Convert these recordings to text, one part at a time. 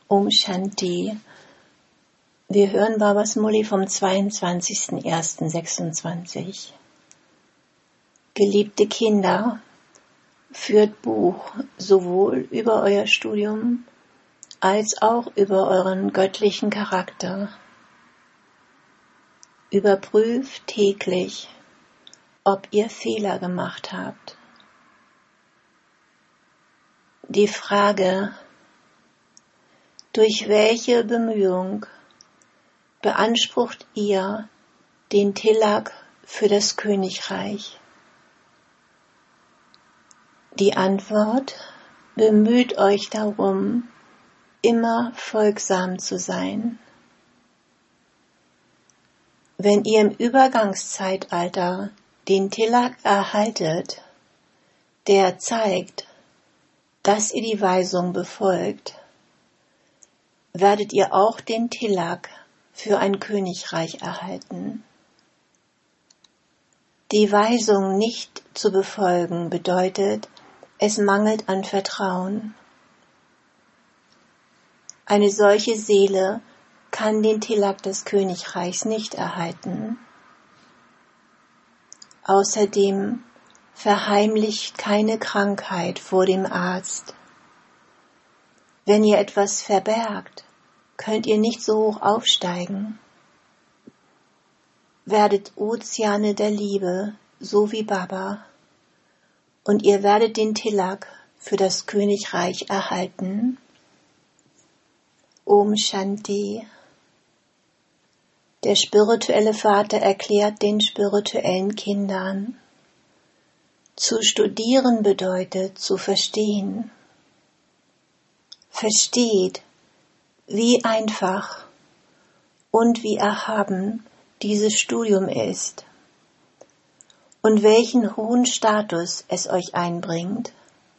Om Shanti. Wir hören Babas Murli vom 22.01.26. Geliebte Kinder, führt Buch sowohl über euer Studium als auch über euren göttlichen Charakter. Überprüft täglich, ob ihr Fehler gemacht habt. Die Frage, durch welche Bemühung beansprucht ihr den Tilak für das Königreich? Die Antwort: Bemüht euch darum, immer folgsam zu sein. Wenn ihr im Übergangszeitalter den Tilak erhaltet, der zeigt, dass ihr die Weisung befolgt, werdet ihr auch den Tilak für ein Königreich erhalten. Die Weisung nicht zu befolgen bedeutet, es mangelt an Vertrauen. Eine solche Seele kann den Tilak des Königreichs nicht erhalten. Außerdem verheimlicht keine Krankheit vor dem Arzt. Wenn ihr etwas verbergt, könnt ihr nicht so hoch aufsteigen. Werdet Ozeane der Liebe, so wie Baba, und ihr werdet den Tilak für das Königreich erhalten. Om Shanti. Der spirituelle Vater erklärt den spirituellen Kindern: Zu studieren bedeutet zu verstehen. Versteht, wie einfach und wie erhaben dieses Studium ist und welchen hohen Status es euch einbringt.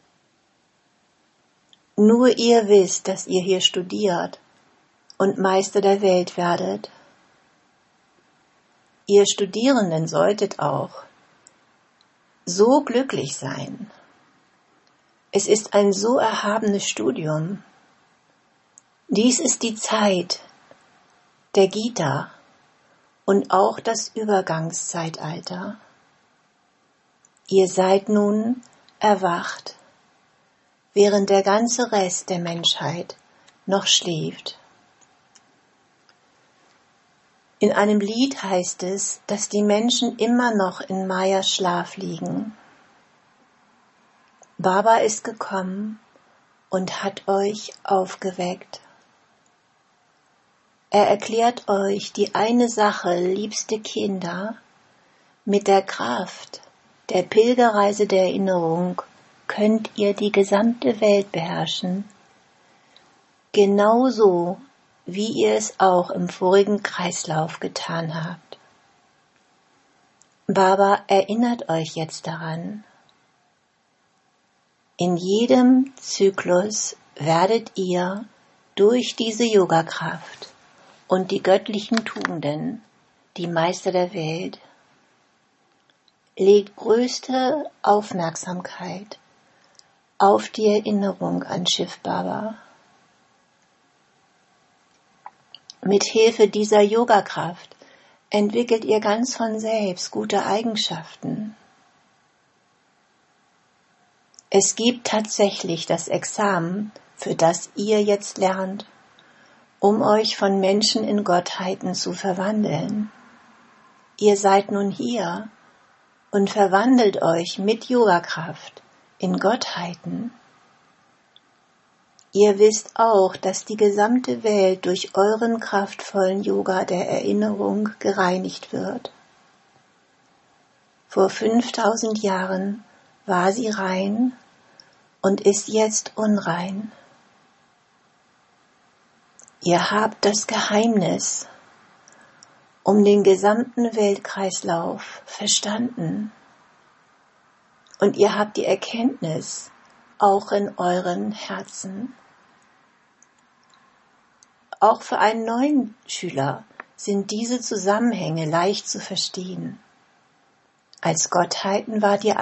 Nur ihr wisst, dass ihr hier studiert und Meister der Welt werdet. Ihr Studierenden solltet auch so glücklich sein. Es ist ein so erhabenes Studium. Dies ist die Zeit der Gita und auch das Übergangszeitalter. Ihr seid nun erwacht, während der ganze Rest der Menschheit noch schläft. In einem Lied heißt es, dass die Menschen immer noch in Mayas Schlaf liegen. Baba ist gekommen und hat euch aufgeweckt. Er erklärt euch die eine Sache, liebste Kinder: Mit der Kraft der Pilgerreise der Erinnerung könnt ihr die gesamte Welt beherrschen. Genauso, wie ihr es auch im vorigen Kreislauf getan habt. Baba erinnert euch jetzt daran. In jedem Zyklus werdet ihr durch diese Yogakraft und die göttlichen Tugenden, die Meister der Welt, legt größte Aufmerksamkeit auf die Erinnerung an Shiv Baba. Mit Hilfe dieser Yogakraft entwickelt ihr ganz von selbst gute Eigenschaften. Es gibt tatsächlich das Examen, für das ihr jetzt lernt, um euch von Menschen in Gottheiten zu verwandeln. Ihr seid nun hier und verwandelt euch mit Yogakraft in Gottheiten. Ihr wisst auch, dass die gesamte Welt durch euren kraftvollen Yoga der Erinnerung gereinigt wird. Vor 5000 Jahren war sie rein und ist jetzt unrein. Ihr habt das Geheimnis um den gesamten Weltkreislauf verstanden und ihr habt die Erkenntnis auch in euren Herzen. Auch für einen neuen Schüler sind diese Zusammenhänge leicht zu verstehen. Als Gottheiten wart ihr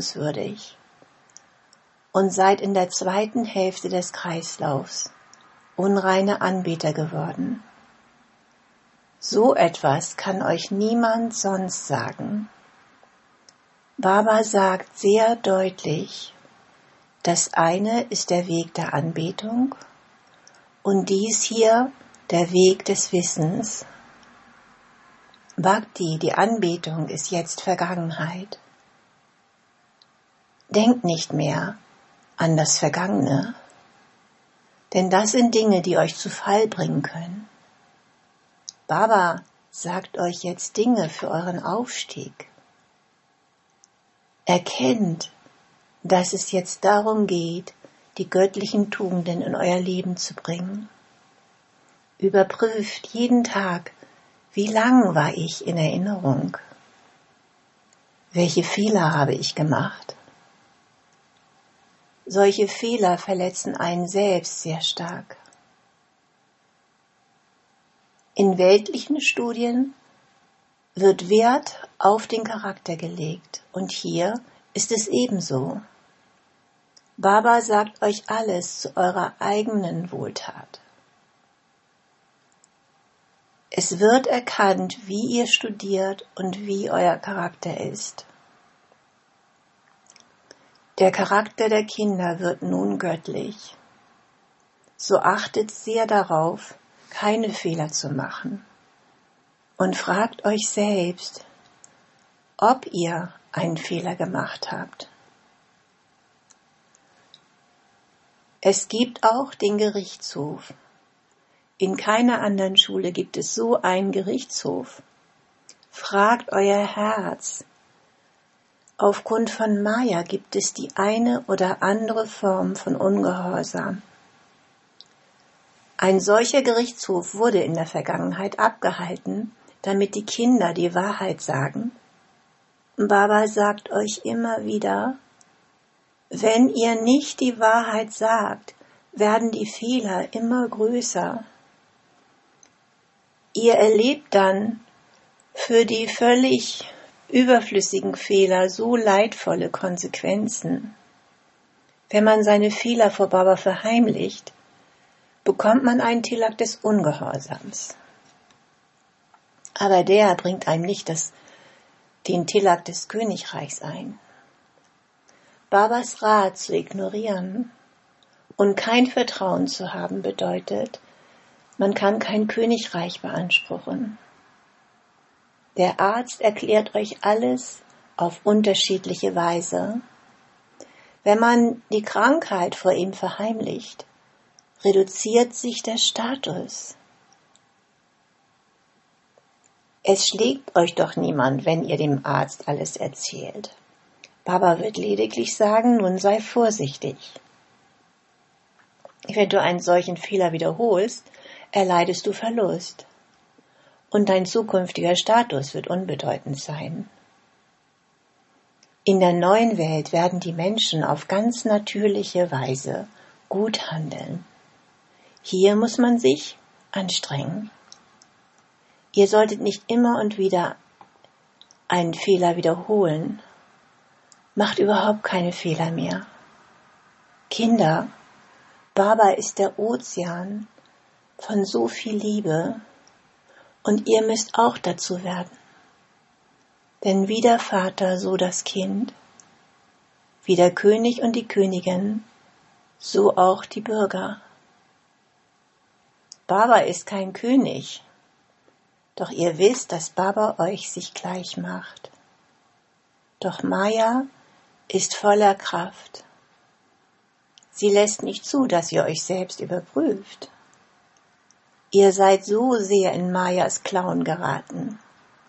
anbetungswürdig und seid in der zweiten Hälfte des Kreislaufs. unreine Anbeter geworden. So etwas kann euch niemand sonst sagen. Baba sagt sehr deutlich, das eine ist der Weg der Anbetung und dies hier der Weg des Wissens. Bhakti, die Anbetung, ist jetzt Vergangenheit. Denkt nicht mehr an das Vergangene, denn das sind Dinge, die euch zu Fall bringen können. Baba sagt euch jetzt Dinge für euren Aufstieg. Erkennt, dass es jetzt darum geht, die göttlichen Tugenden in euer Leben zu bringen. Überprüft jeden Tag, wie lang war ich in Erinnerung? Welche Fehler habe ich gemacht? Solche Fehler verletzen einen selbst sehr stark. In weltlichen Studien wird Wert auf den Charakter gelegt und hier ist es ebenso. Baba sagt euch alles zu eurer eigenen Wohltat. Es wird erkannt, wie ihr studiert und wie euer Charakter ist. Der Charakter der Kinder wird nun göttlich. So achtet sehr darauf, keine Fehler zu machen. Und fragt euch selbst, ob ihr einen Fehler gemacht habt. Es gibt auch den Gerichtshof. In keiner anderen Schule gibt es so einen Gerichtshof. Fragt euer Herz. Aufgrund von Maya gibt es die eine oder andere Form von Ungehorsam. Ein solcher Gerichtshof wurde in der Vergangenheit abgehalten, damit die Kinder die Wahrheit sagen. Baba sagt euch immer wieder, wenn ihr nicht die Wahrheit sagt, werden die Fehler immer größer. Ihr erlebt dann für die völlig überflüssigen Fehler so leidvolle Konsequenzen. Wenn man seine Fehler vor Baba verheimlicht, bekommt man einen Tilak des Ungehorsams. Aber der bringt einem nicht den Tilak des Königreichs ein. Babas Rat zu ignorieren und kein Vertrauen zu haben bedeutet, man kann kein Königreich beanspruchen. Der Arzt erklärt euch alles auf unterschiedliche Weise. Wenn man die Krankheit vor ihm verheimlicht, reduziert sich der Status. Es schlägt euch doch niemand, wenn ihr dem Arzt alles erzählt. Baba wird lediglich sagen, nun sei vorsichtig. Wenn du einen solchen Fehler wiederholst, erleidest du Verlust. Und dein zukünftiger Status wird unbedeutend sein. In der neuen Welt werden die Menschen auf ganz natürliche Weise gut handeln. Hier muss man sich anstrengen. Ihr solltet nicht immer und wieder einen Fehler wiederholen. Macht überhaupt keine Fehler mehr. Kinder, Baba ist der Ozean von so viel Liebe und ihr müsst auch dazu werden. Denn wie der Vater, so das Kind, wie der König und die Königin, so auch die Bürger. Baba ist kein König, doch ihr wisst, dass Baba euch sich gleich macht. Doch Maya ist voller Kraft. Sie lässt nicht zu, dass ihr euch selbst überprüft. Ihr seid so sehr in Mayas Klauen geraten.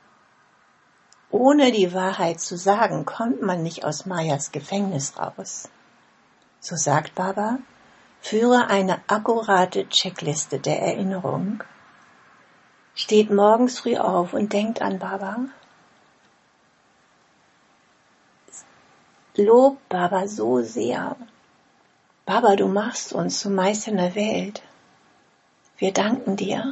Ohne die Wahrheit zu sagen, kommt man nicht aus Mayas Gefängnis raus. So sagt Baba, führe eine akkurate Checkliste der Erinnerung. Steht morgens früh auf und denkt an Baba. Lob Baba so sehr. Baba, du machst uns zu Meistern der Welt. Wir danken dir.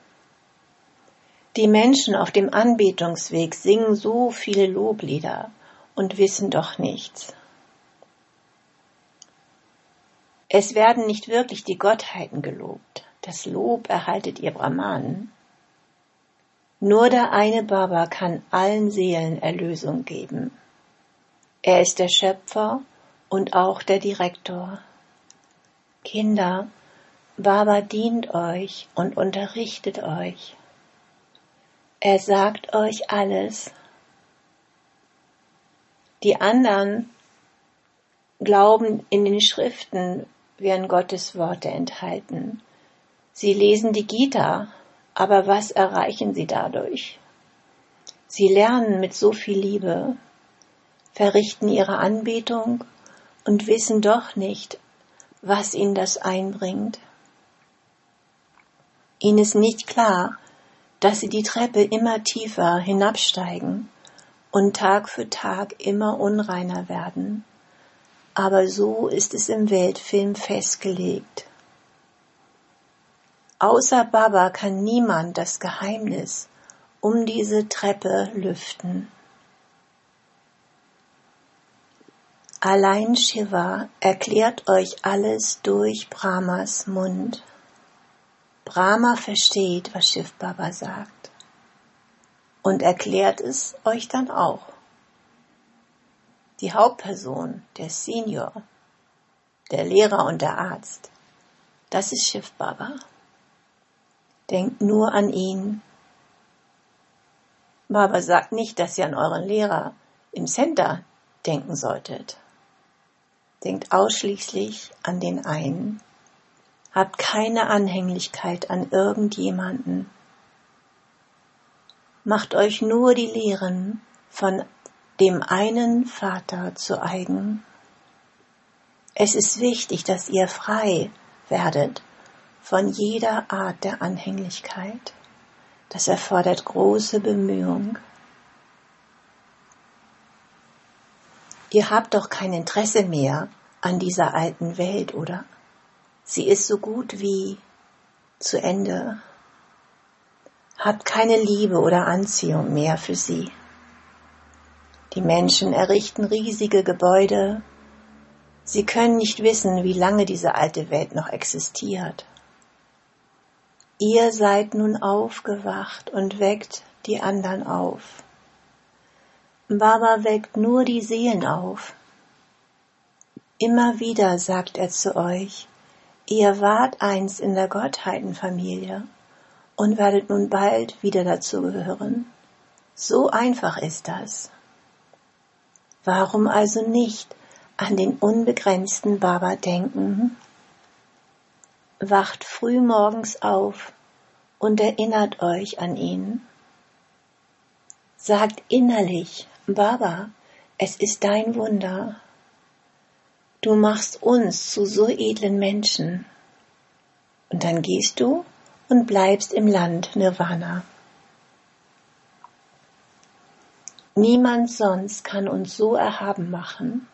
Die Menschen auf dem Anbetungsweg singen so viele Loblieder und wissen doch nichts. Es werden nicht wirklich die Gottheiten gelobt. Das Lob erhaltet ihr Brahmanen. Nur der eine Baba kann allen Seelen Erlösung geben. Er ist der Schöpfer und auch der Direktor. Kinder, Baba dient euch und unterrichtet euch. Er sagt euch alles. Die anderen glauben, in den Schriften wären Gottes Worte enthalten. Sie lesen die Gita, aber was erreichen sie dadurch? Sie lernen mit so viel Liebe, verrichten ihre Anbetung und wissen doch nicht, was ihnen das einbringt. Ihnen ist nicht klar, dass sie die Treppe immer tiefer hinabsteigen und Tag für Tag immer unreiner werden. Aber so ist es im Weltfilm festgelegt. Außer Baba kann niemand das Geheimnis um diese Treppe lüften. Allein Shiva erklärt euch alles durch Brahmas Mund. Brahma versteht, was Shiv Baba sagt und erklärt es euch dann auch. Die Hauptperson, der Senior, der Lehrer und der Arzt, das ist Shiv Baba. Denkt nur an ihn. Baba sagt nicht, dass ihr an euren Lehrer im Center denken solltet. Denkt ausschließlich an den einen. Habt keine Anhänglichkeit an irgendjemanden. Macht euch nur die Lehren von dem einen Vater zu eigen. Es ist wichtig, dass ihr frei werdet von jeder Art der Anhänglichkeit. Das erfordert große Bemühung. Ihr habt doch kein Interesse mehr an dieser alten Welt, oder? Sie ist so gut wie zu Ende. Habt keine Liebe oder Anziehung mehr für sie. Die Menschen errichten riesige Gebäude. Sie können nicht wissen, wie lange diese alte Welt noch existiert. Ihr seid nun aufgewacht und weckt die anderen auf. Baba weckt nur die Seelen auf. Immer wieder sagt er zu euch, ihr wart einst in der Gottheitenfamilie und werdet nun bald wieder dazugehören. So einfach ist das. Warum also nicht an den unbegrenzten Baba denken? Wacht früh morgens auf und erinnert euch an ihn. Sagt innerlich, Baba, es ist dein Wunder. Du machst uns zu so edlen Menschen. Und dann gehst du und bleibst im Land Nirvana. Niemand sonst kann uns so erhaben machen.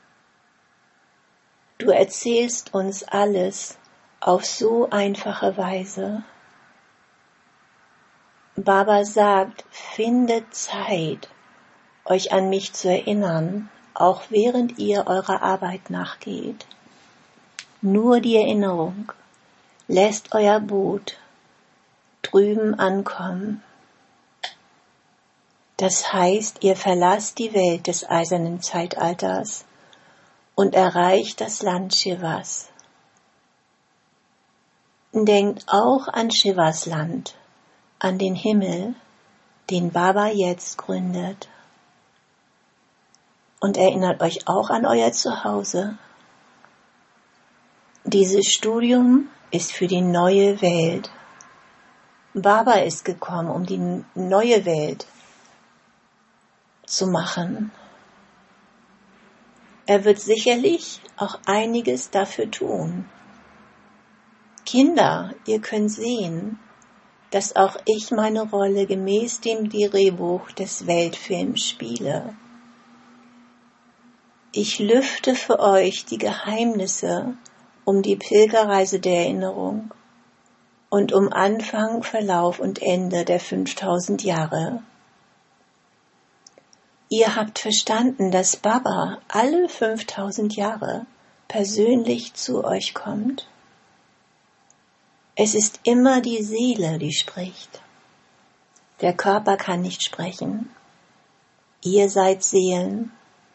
Du erzählst uns alles auf so einfache Weise. Baba sagt, findet Zeit, euch an mich zu erinnern, auch während ihr eurer Arbeit nachgeht. Nur die Erinnerung lässt euer Boot drüben ankommen. Das heißt, ihr verlasst die Welt des eisernen Zeitalters und erreicht das Land Shivas. Denkt auch an Shivas Land, an den Himmel, den Baba jetzt gründet. Und erinnert euch auch an euer Zuhause. Dieses Studium ist für die neue Welt. Baba ist gekommen, um die neue Welt zu machen. Er wird sicherlich auch einiges dafür tun. Kinder, ihr könnt sehen, dass auch ich meine Rolle gemäß dem Drehbuch des Weltfilms spiele. Ich lüfte für euch die Geheimnisse um die Pilgerreise der Erinnerung und um Anfang, Verlauf und Ende der 5000 Jahre. Ihr habt verstanden, dass Baba alle 5000 Jahre persönlich zu euch kommt? Es ist immer die Seele, die spricht. Der Körper kann nicht sprechen. Ihr seid Seelen.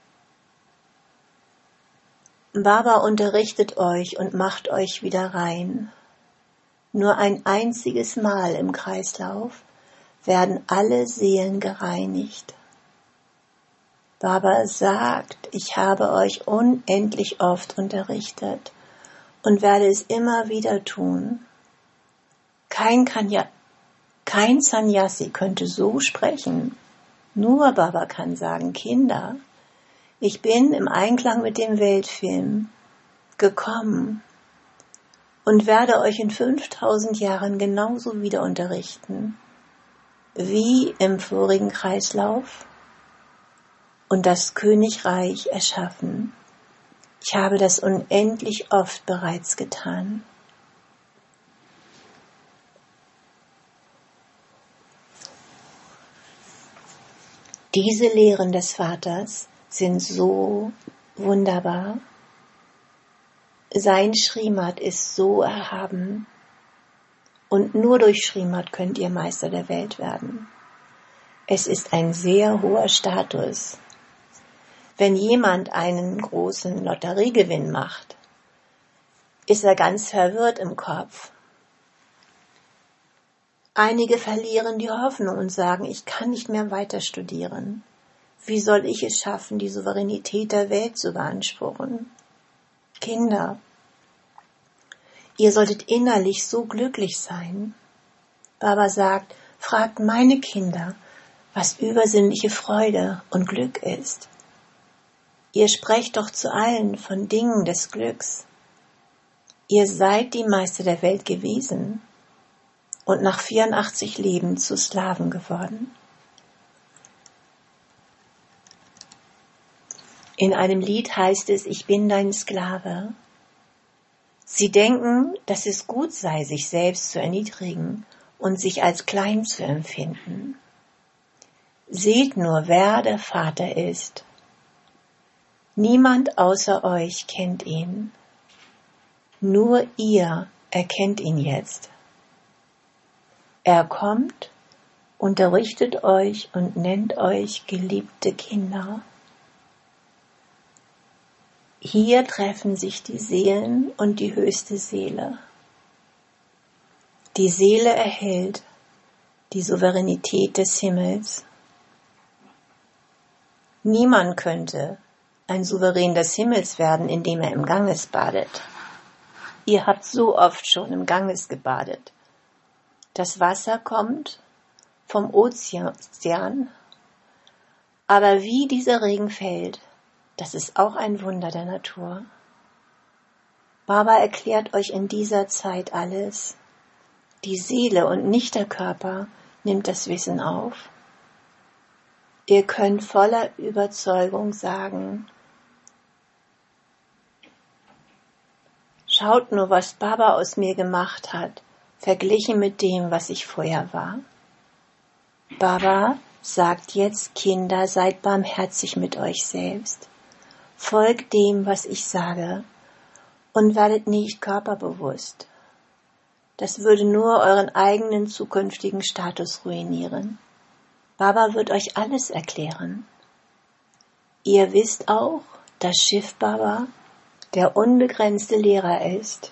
Baba unterrichtet euch und macht euch wieder rein. Nur ein einziges Mal im Kreislauf werden alle Seelen gereinigt. Baba sagt, ich habe euch unendlich oft unterrichtet und werde es immer wieder tun. Kein Sannyasi könnte so sprechen. Nur Baba kann sagen, Kinder, ich bin im Einklang mit dem Weltfilm gekommen und werde euch in 5000 Jahren genauso wieder unterrichten wie im vorigen Kreislauf und das Königreich erschaffen. Ich habe das unendlich oft bereits getan. Diese Lehren des Vaters sind so wunderbar. Sein Srimad ist so erhaben. Und nur durch Srimad könnt ihr Meister der Welt werden. Es ist ein sehr hoher Status. Wenn jemand einen großen Lotteriegewinn macht, ist er ganz verwirrt im Kopf. Einige verlieren die Hoffnung und sagen, ich kann nicht mehr weiter studieren. Wie soll ich es schaffen, die Souveränität der Welt zu beanspruchen? Kinder, ihr solltet innerlich so glücklich sein. Baba sagt, fragt meine Kinder, was übersinnliche Freude und Glück ist. Ihr sprecht doch zu allen von Dingen des Glücks. Ihr seid die Meister der Welt gewesen und nach 84 Leben zu Sklaven geworden. In einem Lied heißt es, ich bin dein Sklave. Sie denken, dass es gut sei, sich selbst zu erniedrigen und sich als klein zu empfinden. Seht nur, wer der Vater ist. Niemand außer euch kennt ihn. Nur ihr erkennt ihn jetzt. Er kommt, unterrichtet euch und nennt euch geliebte Kinder. Hier treffen sich die Seelen und die höchste Seele. Die Seele erhält die Souveränität des Himmels. Niemand könnte ein Souverän des Himmels werden, indem er im Ganges badet. Ihr habt so oft schon im Ganges gebadet. Das Wasser kommt vom Ozean, aber wie dieser Regen fällt, das ist auch ein Wunder der Natur. Baba erklärt euch in dieser Zeit alles. Die Seele und nicht der Körper nimmt das Wissen auf. Ihr könnt voller Überzeugung sagen, schaut nur, was Baba aus mir gemacht hat, verglichen mit dem, was ich vorher war. Baba sagt jetzt, Kinder, seid barmherzig mit euch selbst. Folgt dem, was ich sage, und werdet nicht körperbewusst. Das würde nur euren eigenen zukünftigen Status ruinieren. Baba wird euch alles erklären. Ihr wisst auch, dass Shiv Baba der unbegrenzte Lehrer ist.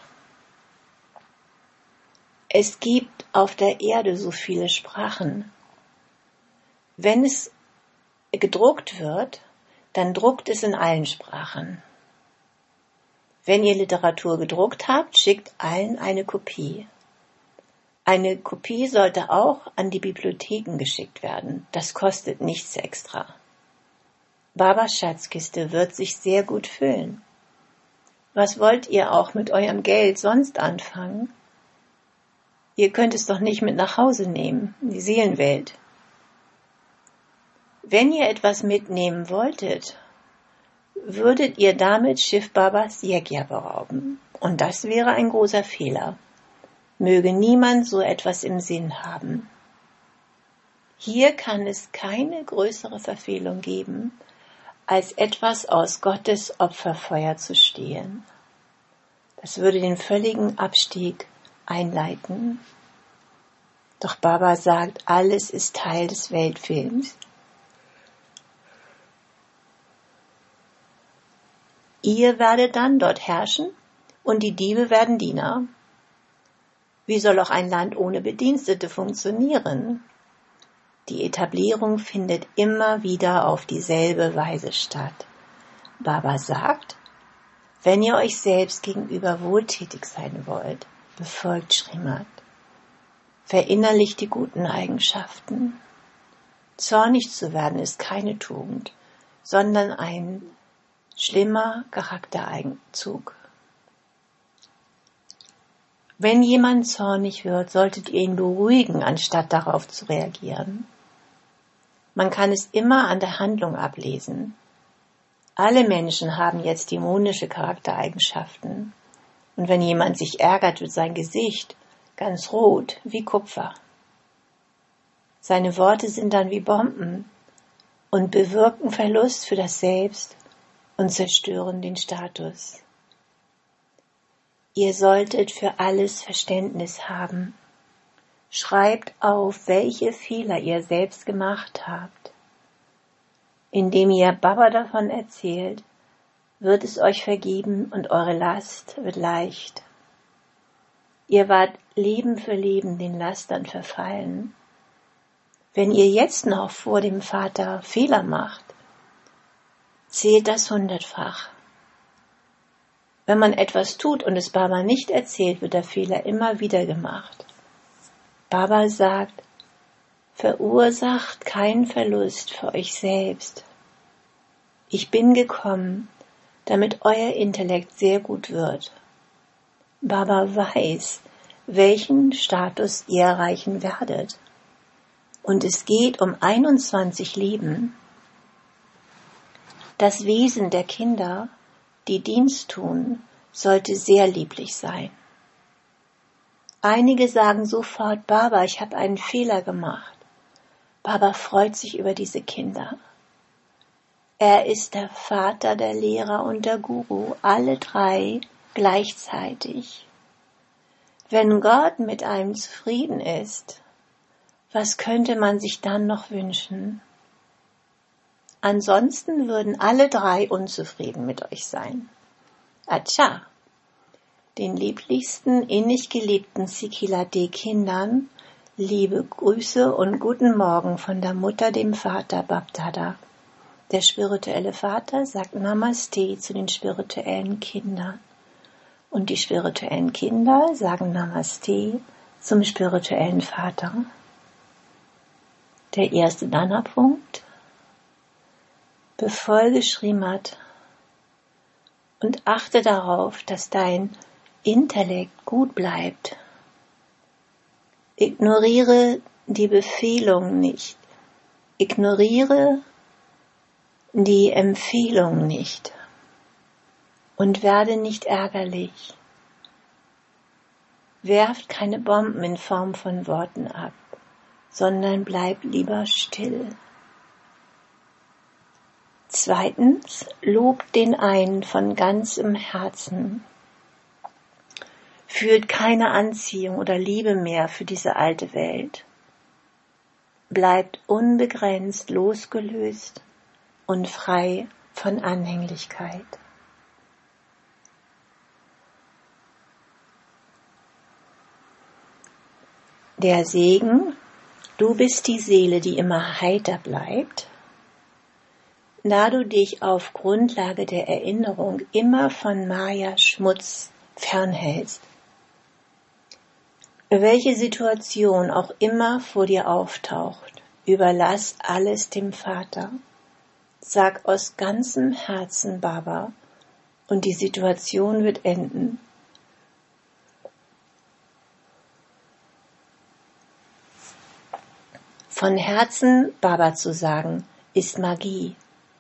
Es gibt auf der Erde so viele Sprachen. Wenn es gedruckt wird, dann druckt es in allen Sprachen. Wenn ihr Literatur gedruckt habt, schickt allen eine Kopie. Eine Kopie sollte auch an die Bibliotheken geschickt werden. Das kostet nichts extra. Babas Schatzkiste wird sich sehr gut füllen. Was wollt ihr auch mit eurem Geld sonst anfangen? Ihr könnt es doch nicht mit nach Hause nehmen, in die Seelenwelt. Wenn ihr etwas mitnehmen wolltet, würdet ihr damit Shiv Babas Yajna berauben. Und das wäre ein großer Fehler. Möge niemand so etwas im Sinn haben. Hier kann es keine größere Verfehlung geben, als etwas aus Gottes Opferfeuer zu stehlen. Das würde den völligen Abstieg einleiten. Doch Baba sagt, alles ist Teil des Weltfilms. Ihr werdet dann dort herrschen und die Diebe werden Diener. Wie soll auch ein Land ohne Bedienstete funktionieren? Die Etablierung findet immer wieder auf dieselbe Weise statt. Baba sagt, wenn ihr euch selbst gegenüber wohltätig sein wollt, befolgt Srimad. Verinnerlicht die guten Eigenschaften. Zornig zu werden ist keine Tugend, sondern ein schlimmer Charaktereigenzug. Wenn jemand zornig wird, solltet ihr ihn beruhigen, anstatt darauf zu reagieren. Man kann es immer an der Handlung ablesen. Alle Menschen haben jetzt dämonische Charaktereigenschaften. Und wenn jemand sich ärgert, wird sein Gesicht ganz rot wie Kupfer. Seine Worte sind dann wie Bomben und bewirken Verlust für das Selbst und zerstören den Status. Ihr solltet für alles Verständnis haben. Schreibt auf, welche Fehler ihr selbst gemacht habt. Indem ihr Baba davon erzählt, wird es euch vergeben und eure Last wird leicht. Ihr wart Leben für Leben den Lastern verfallen. Wenn ihr jetzt noch vor dem Vater Fehler macht, zählt das 100-fach. Wenn man etwas tut und es Baba nicht erzählt, wird der Fehler immer wieder gemacht. Baba sagt, verursacht keinen Verlust für euch selbst. Ich bin gekommen, damit euer Intellekt sehr gut wird. Baba weiß, welchen Status ihr erreichen werdet. Und es geht um 21 Leben. Das Wesen der Kinder, die Dienst tun, sollte sehr lieblich sein. Einige sagen sofort, Baba, ich habe einen Fehler gemacht. Baba freut sich über diese Kinder. Er ist der Vater, der Lehrer und der Guru, alle drei gleichzeitig. Wenn Gott mit einem zufrieden ist, was könnte man sich dann noch wünschen? Ansonsten würden alle drei unzufrieden mit euch sein. Acha, den lieblichsten, innig geliebten Sikila-D-Kindern liebe Grüße und guten Morgen von der Mutter, dem Vater Bapdada. Der spirituelle Vater sagt Namaste zu den spirituellen Kindern. Und die spirituellen Kinder sagen Namaste zum spirituellen Vater. Der erste Dana-Punkt. Befolge Srimad und achte darauf, dass dein Intellekt gut bleibt. Ignoriere die Befehlung nicht. Ignoriere die Empfehlung nicht. Und werde nicht ärgerlich. Werft keine Bomben in Form von Worten ab, sondern bleib lieber still. Zweitens, lobt den einen von ganzem Herzen. Fühlt keine Anziehung oder Liebe mehr für diese alte Welt. Bleibt unbegrenzt losgelöst und frei von Anhänglichkeit. Der Segen, du bist die Seele, die immer heiter bleibt, da du dich auf Grundlage der Erinnerung immer von Maya-Schmutz fernhältst. Welche Situation auch immer vor dir auftaucht, überlass alles dem Vater. Sag aus ganzem Herzen Baba und die Situation wird enden. Von Herzen Baba zu sagen, ist Magie.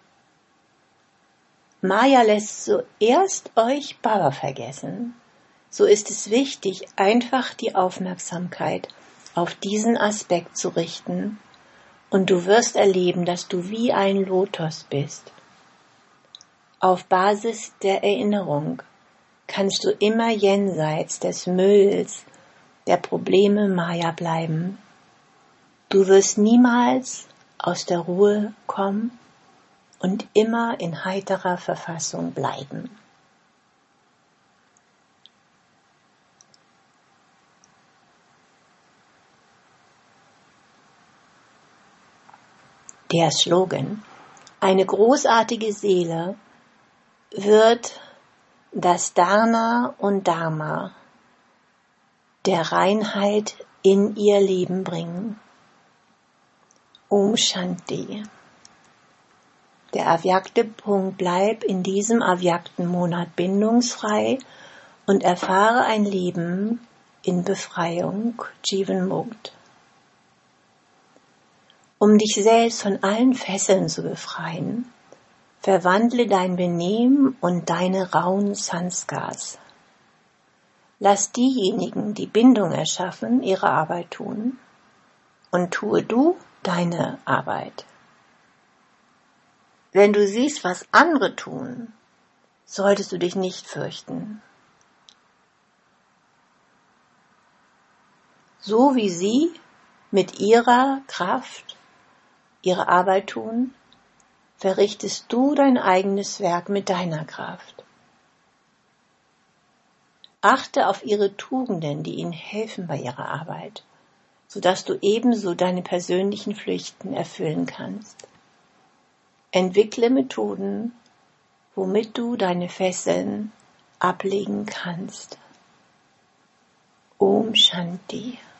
Maya lässt zuerst euch Baba vergessen. So ist es wichtig, einfach die Aufmerksamkeit auf diesen Aspekt zu richten und du wirst erleben, dass du wie ein Lotus bist. Auf Basis der Erinnerung kannst du immer jenseits des Mülls der Probleme Maya bleiben. Du wirst niemals aus der Ruhe kommen und immer in heiterer Verfassung bleiben. Der Slogan: Eine großartige Seele wird das Dharna und Dharma der Reinheit in ihr Leben bringen. Om Shanti. Der avyakte Punkt: Bleib in diesem avyakten Monat bindungsfrei und erfahre ein Leben in Befreiung, Jivan Mukt. Um dich selbst von allen Fesseln zu befreien, verwandle dein Benehmen und deine rauen Sanskars. Lass diejenigen, die Bindung erschaffen, ihre Arbeit tun und tue du deine Arbeit. Wenn du siehst, was andere tun, solltest du dich nicht fürchten. So wie sie mit ihrer Kraft ihre Arbeit tun, verrichtest du dein eigenes Werk mit deiner Kraft. Achte auf ihre Tugenden, die ihnen helfen bei ihrer Arbeit, sodass du ebenso deine persönlichen Pflichten erfüllen kannst. Entwickle Methoden, womit du deine Fesseln ablegen kannst. Om Shanti.